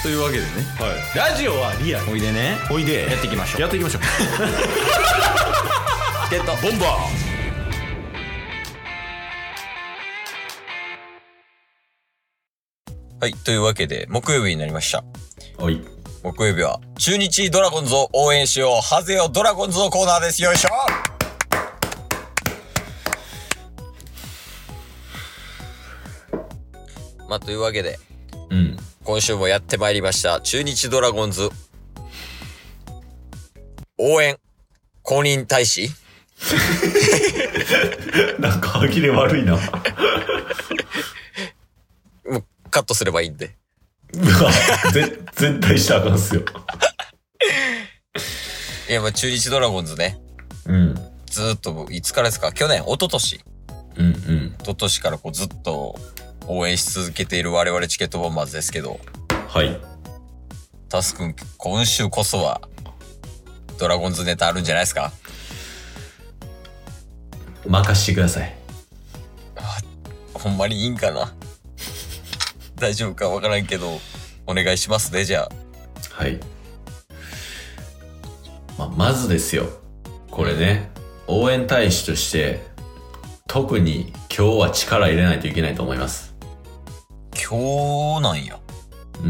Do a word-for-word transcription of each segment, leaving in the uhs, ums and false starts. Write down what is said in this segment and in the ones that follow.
というわけでね、 はい、ラジオはリアル。 おいでね、 おいでやっていきましょう。 やっていきましょうゲットボンバー。はい、というわけで木曜日になりました。 はい。 木曜日は中日ドラゴンズを応援しようハゼよドラゴンズのコーナーです。よいしょ。まあというわけで、 うん、 今週もやってまいりました中日ドラゴンズ応援公認大使なんか歯切れ悪いな。 もうカットすればいいんで。 ぜ絶対したらあかんっすよ。 いや、まあ中日ドラゴンズね、 うん、 ずーっといつからですか、去年一昨年うんうん一昨年からこうずっと応援し続けている我々チケットボンバーズですけど、 はい、 タス君今週こそはドラゴンズネタあるんじゃないですか。 任してください。 あ、ほんまにいいんかな。大丈夫かわからんけどお願いしますね。じゃあはい、まあ、まずですよこれね、応援大使として特に今日は力入れないといけないと思います。 今日なんや。 うん、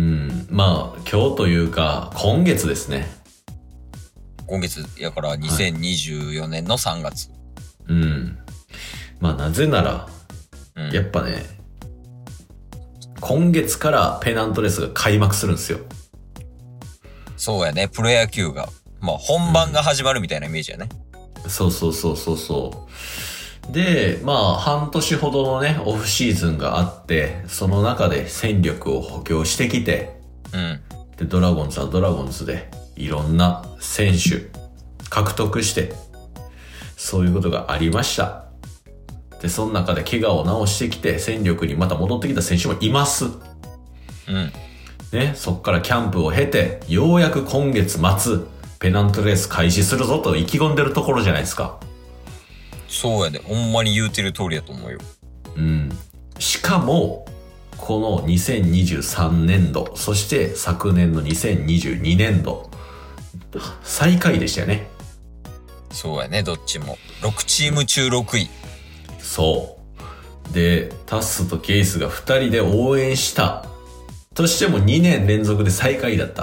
まあ今日というか今月ですね。 今月やからにせんにじゅうよねんのさんがつ、 はい、うん、まあなぜなら、うん、やっぱね今月からペナントレースが開幕するんですよ。 そうやね、プロ野球がまあ本番が始まるみたいなイメージやね、 うん、そうそうそうそうそうで、まあ半年ほどのねオフシーズンがあって、その中で戦力を補強してきて、 うん、 でドラゴンズはドラゴンズでいろんな選手獲得して、そういうことがありました。でその中で怪我を治してきて戦力にまた戻ってきた選手もいます、 うんね、そっからキャンプを経てようやく今月末ペナントレース開始するぞと意気込んでるところじゃないですか。 そうやね、ほんまに言うてる通りやと思うよ。 うん。しかもこのにせんにじゅうさんねんど、そして昨年のにせんにじゅうにねんど最下位でしたよね。 そうやね、どっちもろくチーム中ろくい。 そうでタッスとケイスがふたりで応援したとしてもにねん連続で最下位だった。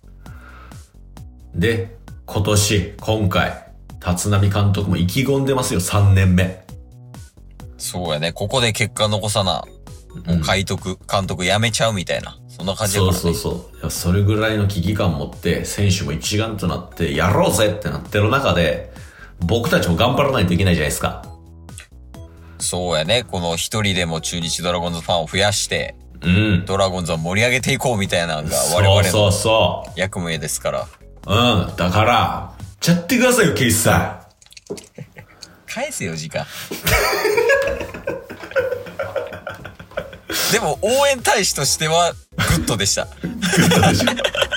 で今年今回立浪監督も意気込んでますよ。さんねんめ。 そうやね、ここで結果残さなもう監督、うん、監督辞めちゃうみたいな、そんな感じだからね。 そうそうそう。いや、それぐらいの危機感持って選手も一丸となってやろうぜってなってる中で、僕たちも頑張らないといけないじゃないですか。 そうやね、この一人でも中日ドラゴンズファンを増やして、 うん、 ドラゴンズを盛り上げていこうみたいなのが我々の役目ですから。 うん、だからやってくださいよ、ケイスさん。 返せよ時間。でも応援大使としてはグッドでした。グッドでした。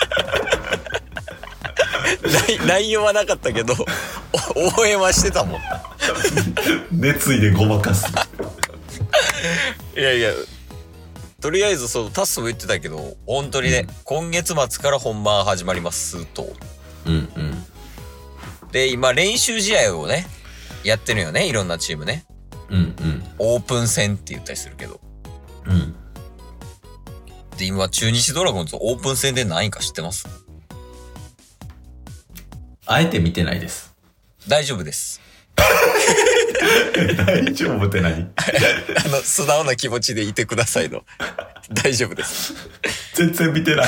内容はなかったけど応援はしてたもん。 熱意でごまかす。 いやいや、とりあえずそうタスも言ってたけど本当にね、うん、今月末から本番始まりますと。 うんうん。 で今練習試合をねやってるよね、いろんなチームね。 うんうん。 オープン戦って言ったりするけど。 うん。 で今中日ドラゴンズオープン戦で何位か知ってます？ あえて見てないです。 大丈夫です。 大丈夫って何？あの素直な気持ちでいてくださいの。大丈夫です。 全然見てない。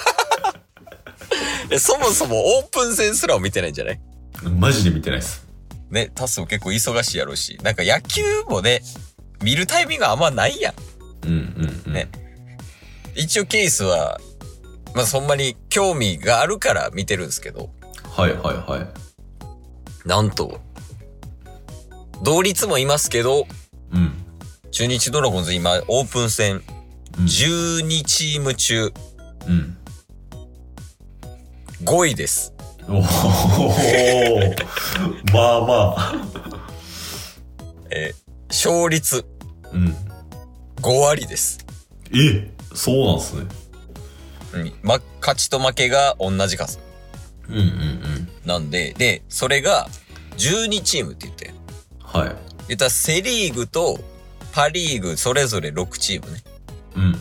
そもそもオープン戦すら見てないんじゃない？ マジで見てないです。 ね、タスも結構忙しいやろうし、なんか野球もね見るタイミングあんまないやん。 うんうんうん。 ね。一応ケースはまあそんなに興味があるから見てるんですけど。 はいはいはい。 なんと同率もいますけど、 うん、 中日ドラゴンズ今オープン戦、うん、じゅうにチーム中、 うん、 ごいです。 おお、まあまあ。 えー、勝率、 うん、 ごわりです。 え、そうなんすね。 うん。ま、勝ちと負けが同じ数。 うんうんうん。 なんで、で、それがじゅうにチームって言って。 はい。 言ったらセリーグとパリーグそれぞれろくチームね。 うんうんうん。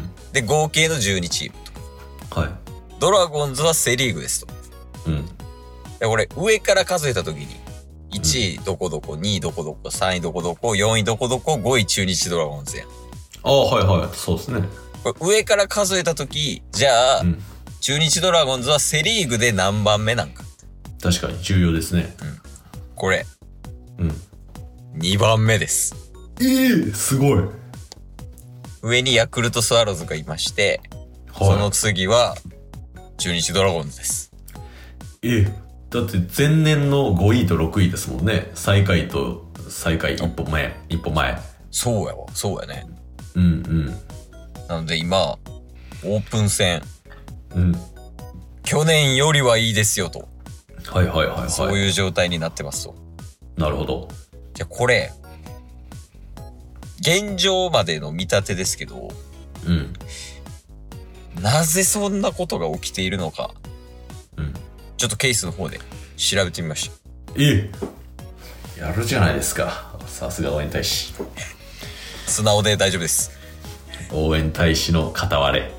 で、合計のじゅうにチームと。 はい。 ドラゴンズはセリーグですと。 うん。 で、これ上から数えたときに、いちいどこどこ、にいどこどこ、さんいどこどこ、よんいどこどこ、ごい中日ドラゴンズやん。 ああ、はいはい。そうですね。 これ上から数えたとき、じゃあ、うん、中日ドラゴンズはセリーグで何番目なんか。 確かに重要ですね。 うん。これ。 うん。 にばんめです。 ええー、すごい。 上にヤクルトスワローズがいまして、はい、その次は中日ドラゴンズです。 ええ、だって前年のごいとろくいですもんね。最下位と最下位一歩前、一歩前。 そうやわ、そうやね。 うんうん。 なので今、オープン戦。 うん。 去年よりはいいですよと。 はいはいはいはい。 そういう状態になってますと。 なるほど。 じゃあこれ、現状までの見立てですけど、 うん。 なぜそんなことが起きているのか、 うん。 ちょっとケースの方で調べてみました。 ええ。やるじゃないですか。さすが応援大使。 素直で大丈夫です。 応援大使の片割れ。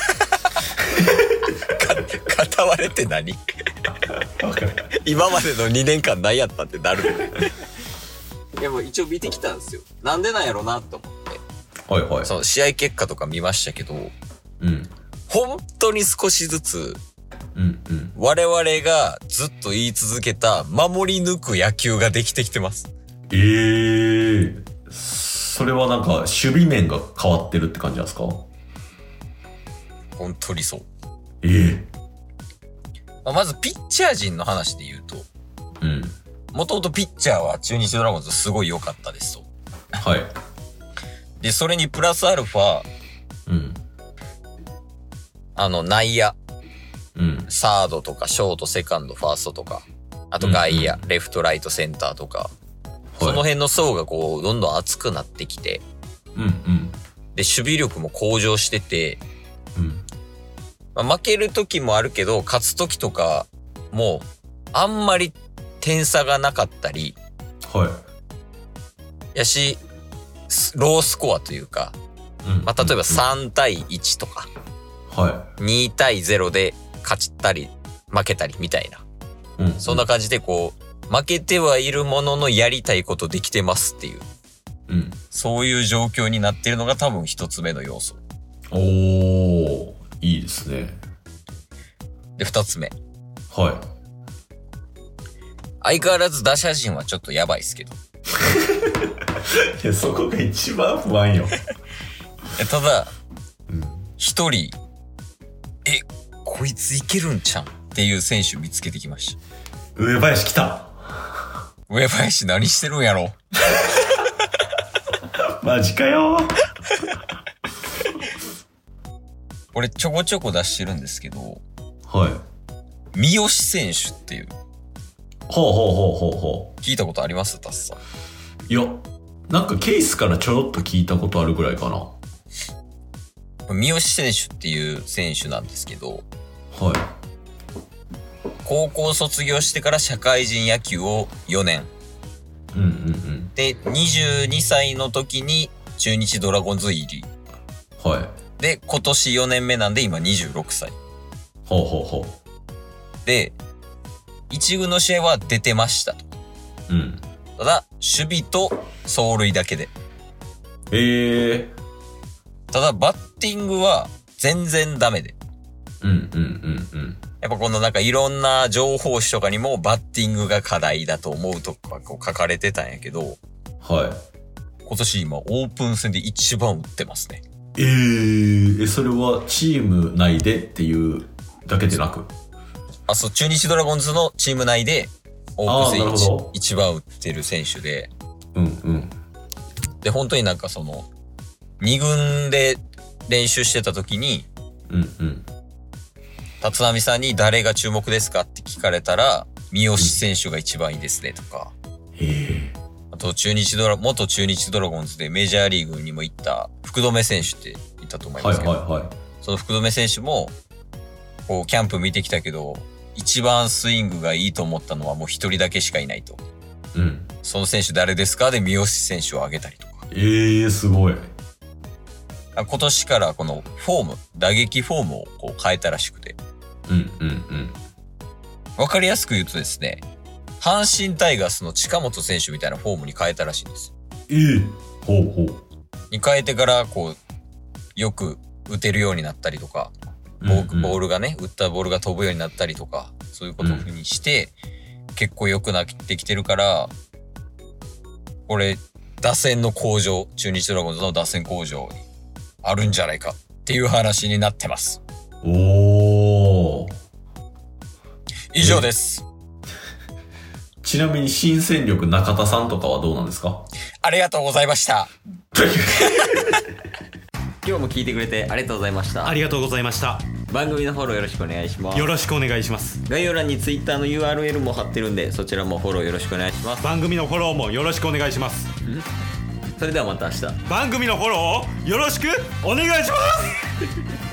か片割れって何？今までのにねんかん何やったってなる。いやもう一応見てきたんですよ。なんでなんやろなと思って。 はいはい。 その試合結果とか見ましたけど、 うん。本当に少しずつ、 うんうん。 我々がずっと言い続けた守り抜く野球ができてきてます。 ええー。それはなんか守備面が変わってるって感じなんですか？ 本当にそう。 ええー。 まあ、まずピッチャー陣の話で言うと、 うん。 もともとピッチャーは中日ドラゴンズすごい良かったですと。 はい。 で、それにプラスアルファ、 うん。 あの、内野。 うん。 サードとか、ショート、セカンド、ファーストとか、あと外野、うんうん、レフト、ライト、センターとか、はい、その辺の層がこう、どんどん厚くなってきて、 うんうん。 で、守備力も向上してて、 うん。 まあ、負ける時もあるけど、勝つ時とか、もう、あんまり点差がなかったり、 はい。 やし、ロースコアというか、うん、まあ、例えばさんたいいちとか、 はい。 にたいゼロで勝ちたり、負けたりみたいな。うん、うん。そんな感じでこう、負けてはいるもののやりたいことできてますっていう。 うん。 そういう状況になっているのが多分一つ目の要素。 おー、いいですね。 で、二つ目。 はい。 相変わらず打者陣はちょっとやばいっすけど。 いや、そこが一番不安よ。 ただ、一、うん、人、え、こいついけるんちゃんっていう選手見つけてきました。 上林来た。 上林何してるんやろ。 マジかよ。 これちょこちょこ出してるんですけど、 はい。 三好選手っていう。 ほうほうほうほうほう。聞いたことありますタスさん。 いや、なんかケースからちょろっと聞いたことあるぐらいかな。 三好選手っていう選手なんですけど、 はい。 高校卒業してから社会人野球をよねん。 うんうんうん。 で、にじゅうにさいの時に中日ドラゴンズ入り。 はい。 で、今年よねんめなんで今にじゅうろくさい。 ほうほうほう。 で、一軍の試合は出てましたと。 うん。 ただ、守備と走塁だけで。 えー。 ただ、バッティングは全然ダメで。 うんうんうんうん。 やっぱこのなんかいろんな情報誌とかにもバッティングが課題だと思うとかこう書かれてたんやけど。 はい。 今年今オープン戦で一番打ってますね。 えー、え、それはチーム内でっていうだけでなく？ あ、そう、中日ドラゴンズのチーム内でオープン戦一番打ってる選手で。 うんうん。 で、本当になんかその、二軍で練習してた時に、 うんうん。 立浪さんに誰が注目ですかって聞かれたら、三好選手が一番いいですねとか。 へえ。 あと中日ドラ、元中日ドラゴンズでメジャーリーグにも行った福留選手っていたと思いますけど。 はいはいはい。 その福留選手も、こう、キャンプ見てきたけど、一番スイングがいいと思ったのはもう一人だけしかいないと。 うん。 その選手誰ですかで三好選手を挙げたりとか。 ええー、すごい。 今年からこのフォーム、打撃フォームをこう変えたらしくて。 うんうんうん。 わかりやすく言うとですね、阪神タイガースの近本選手みたいなフォームに変えたらしいんです。 ええー、ほうほう。 に変えてからこう、よく打てるようになったりとか、ボールがね、打ったボールが飛ぶようになったりとか、そういうことにして、うん、結構良くなってきてるから、これ、打線の向上、中日ドラゴンズの打線向上にあるんじゃないかっていう話になってます。 おー。 以上です。 ちなみに新戦力中田さんとかはどうなんですか？ ありがとうございました。 今日も聞いてくれてありがとうございました。 ありがとうございました。 番組のフォローよろしくお願いします。 よろしくお願いします。 概要欄に Twitter の ユーアールエル も貼ってるんで、そちらもフォローよろしくお願いします。 番組のフォローもよろしくお願いします。 それではまた明日。 番組のフォローをよろしくお願いします。